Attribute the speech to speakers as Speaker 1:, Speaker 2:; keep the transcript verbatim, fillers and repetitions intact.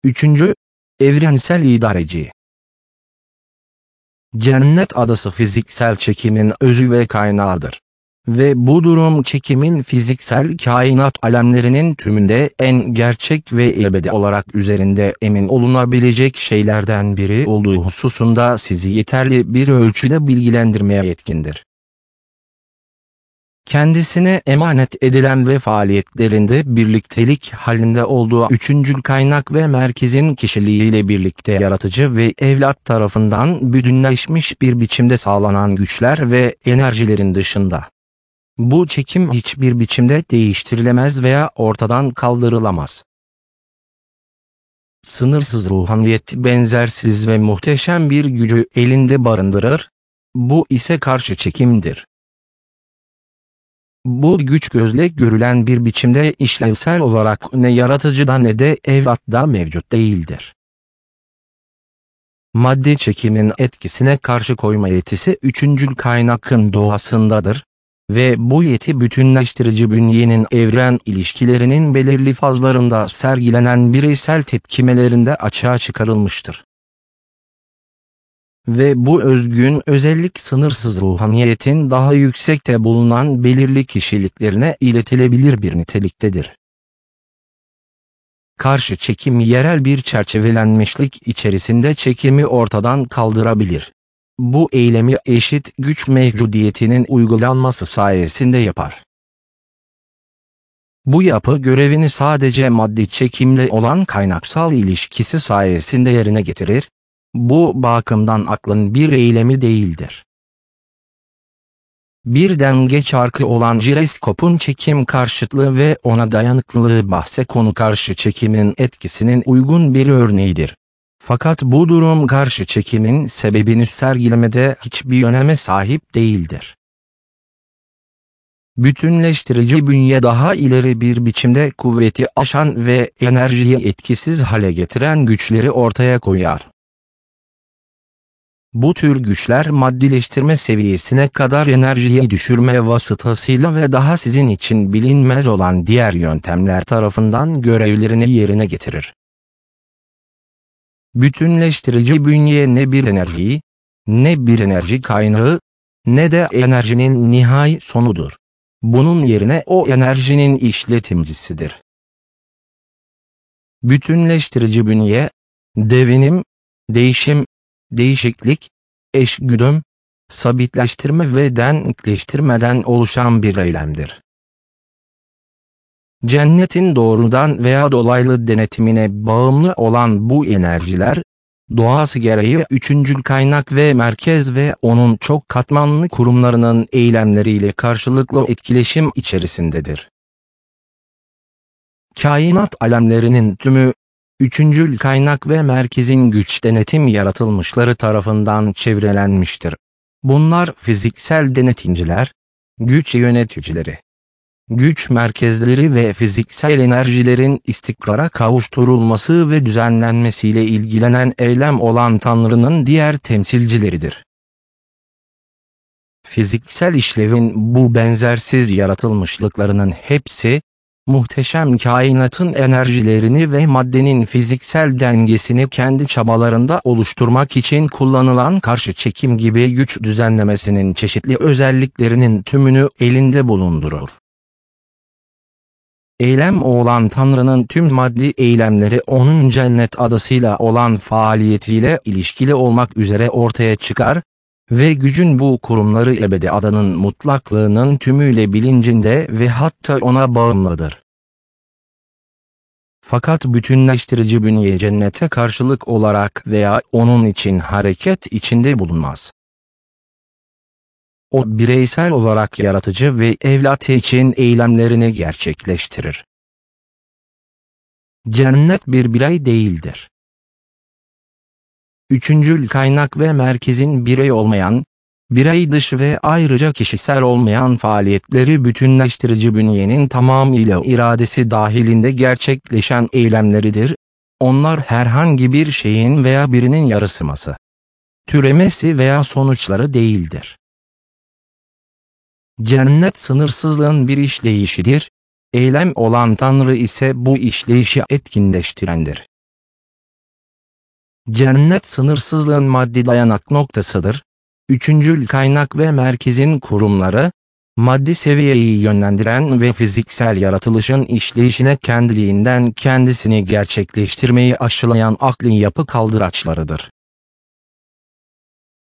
Speaker 1: Üçüncü, evrensel idareci. Cennet adası fiziksel çekimin özü ve kaynağıdır. Ve bu durum çekimin fiziksel kainat alemlerinin tümünde en gerçek ve ebedi olarak üzerinde emin olunabilecek şeylerden biri olduğu hususunda sizi yeterli bir ölçüde bilgilendirmeye yetkindir. Kendisine emanet edilen ve faaliyetlerinde birliktelik halinde olduğu üçüncül kaynak ve merkezin kişiliğiyle birlikte yaratıcı ve evlat tarafından bütünleşmiş bir biçimde sağlanan güçler ve enerjilerin dışında. Bu çekim hiçbir biçimde değiştirilemez veya ortadan kaldırılamaz. Sınırsız ruhaniyet benzersiz ve muhteşem bir gücü elinde barındırır. Bu ise karşı çekimdir. Bu güç gözle görülen bir biçimde işlevsel olarak ne yaratıcıda ne de evlatta mevcut değildir. Madde çekimin etkisine karşı koyma yetisi üçüncül kaynakın doğasındadır ve bu yeti bütünleştirici bünyenin evren ilişkilerinin belirli fazlarında sergilenen bireysel tepkimelerinde açığa çıkarılmıştır. Ve bu özgün özellik sınırsız ruhaniyetin daha yüksekte bulunan belirli kişiliklerine iletilebilir bir niteliktedir. Karşı çekim yerel bir çerçevelenmişlik içerisinde çekimi ortadan kaldırabilir. Bu eylemi eşit güç mevcudiyetinin uygulanması sayesinde yapar. Bu yapı görevini sadece maddi çekimle olan kaynaksal ilişkisi sayesinde yerine getirir. Bu bakımdan aklın bir eylemi değildir. Bir denge çarkı olan jiroskopun çekim karşıtlığı ve ona dayanıklılığı bahse konu karşı çekimin etkisinin uygun bir örneğidir. Fakat bu durum karşı çekimin sebebini sergilemede hiçbir öneme sahip değildir. Bütünleştirici bünye daha ileri bir biçimde kuvveti aşan ve enerjiyi etkisiz hale getiren güçleri ortaya koyar. Bu tür güçler maddileştirme seviyesine kadar enerjiyi düşürme vasıtasıyla ve daha sizin için bilinmez olan diğer yöntemler tarafından görevlerini yerine getirir. Bütünleştirici bünye ne bir enerji, ne bir enerji kaynağı, ne de enerjinin nihai sonudur. Bunun yerine o enerjinin işletimcisidir. Bütünleştirici bünye, devinim, değişim, değişiklik, eşgüdüm, sabitleştirme ve denkleştirmeden oluşan bir eylemdir. Cennetin doğrudan veya dolaylı denetimine bağımlı olan bu enerjiler, doğası gereği üçüncül kaynak ve merkez ve onun çok katmanlı kurumlarının eylemleriyle karşılıklı etkileşim içerisindedir. Kainat alemlerinin tümü, üçüncül kaynak ve merkezin güç denetim yaratılmışları tarafından çevrelenmiştir. Bunlar fiziksel denetimciler, güç yöneticileri, güç merkezleri ve fiziksel enerjilerin istikrara kavuşturulması ve düzenlenmesiyle ilgilenen eylem olan Tanrı'nın diğer temsilcileridir. Fiziksel işlevin bu benzersiz yaratılmışlıklarının hepsi, muhteşem kainatın enerjilerini ve maddenin fiziksel dengesini kendi çabalarında oluşturmak için kullanılan karşı çekim gibi güç düzenlemesinin çeşitli özelliklerinin tümünü elinde bulundurur. Eylem olan Tanrı'nın tüm maddi eylemleri onun cennet adasıyla olan faaliyetiyle ilişkili olmak üzere ortaya çıkar ve gücün bu kurumları ebedi adanın mutlaklığının tümüyle bilincinde ve hatta ona bağımlıdır. Fakat bütünleştirici bünye cennete karşılık olarak veya onun için hareket içinde bulunmaz. O bireysel olarak yaratıcı ve evlat için eylemlerini gerçekleştirir. Cennet bir birey değildir. Üçüncül kaynak ve merkezin birey olmayan, birey dışı ve ayrıca kişisel olmayan faaliyetleri bütünleştirici bünyenin tamamıyla iradesi dahilinde gerçekleşen eylemleridir. Onlar herhangi bir şeyin veya birinin yarısıması, türemesi veya sonuçları değildir. Cennet sınırsızlığın bir işleyişidir, eylem olan Tanrı ise bu işleyişi etkinleştirendir. Cennet sınırsızlığın maddi dayanak noktasıdır. Üçüncül kaynak ve merkezin kurumları, maddi seviyeyi yönlendiren ve fiziksel yaratılışın işleyişine kendiliğinden kendisini gerçekleştirmeyi aşılayan akli yapı kaldıraçlarıdır.